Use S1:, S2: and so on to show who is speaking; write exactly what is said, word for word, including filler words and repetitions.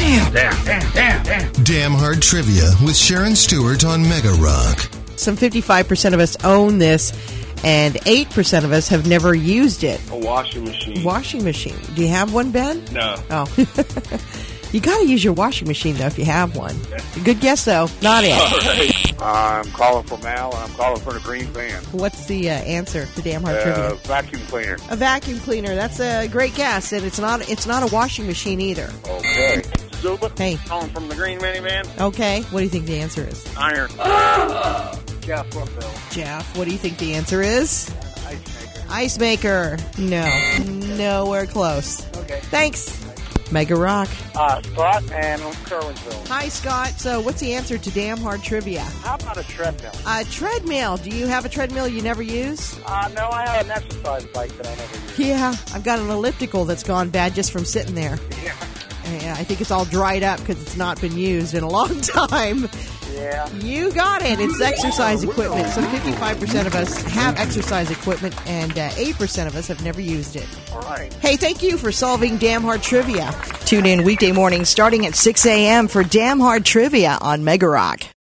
S1: Damn, damn, damn, damn, damn.
S2: Damn Hard Trivia with Sharon Stewart on Mega Rock.
S3: Some fifty-five percent of us own this, and eight percent of us have never used it.
S4: A washing machine.
S3: Washing machine. Do you have one, Ben?
S4: No.
S3: Oh. You got to use your washing machine, though, if you have one. Good guess, though. Not it.
S4: All right. I'm calling for Mal, and I'm calling for the green van.
S3: What's the uh, answer to Damn Hard
S4: Uh,
S3: Trivia?
S4: vacuum cleaner.
S3: A vacuum cleaner. That's a great guess, and it's not it's not a washing machine either.
S4: Okay. Zuba.
S3: Hey.
S4: Calling from the green minivan.
S3: Okay. What do you think the answer is?
S4: Iron. Jeff Brookville.
S3: Jeff, what do you think the answer is?
S4: Ice maker.
S3: Ice maker. No. Nowhere close.
S4: Okay.
S3: Thanks. Mega Rock.
S4: Uh, Scott and Kerwinsville.
S3: Hi, Scott. So what's the answer to Damn Hard Trivia?
S4: How about a treadmill?
S3: A treadmill. Do you have a treadmill you never use?
S4: Uh, no, I have an exercise bike that I never use.
S3: Yeah. I've got an elliptical that's gone bad just from sitting there.
S4: Yeah.
S3: Yeah, I think it's all dried up because it's not been used in a long time.
S4: Yeah.
S3: You got it. It's exercise equipment. So fifty-five percent of us have exercise equipment, and uh, eight percent of us have never used it.
S4: All right.
S3: Hey, thank you for solving Damn Hard Trivia. Tune in weekday mornings starting at six a.m. for Damn Hard Trivia on Mega Rock.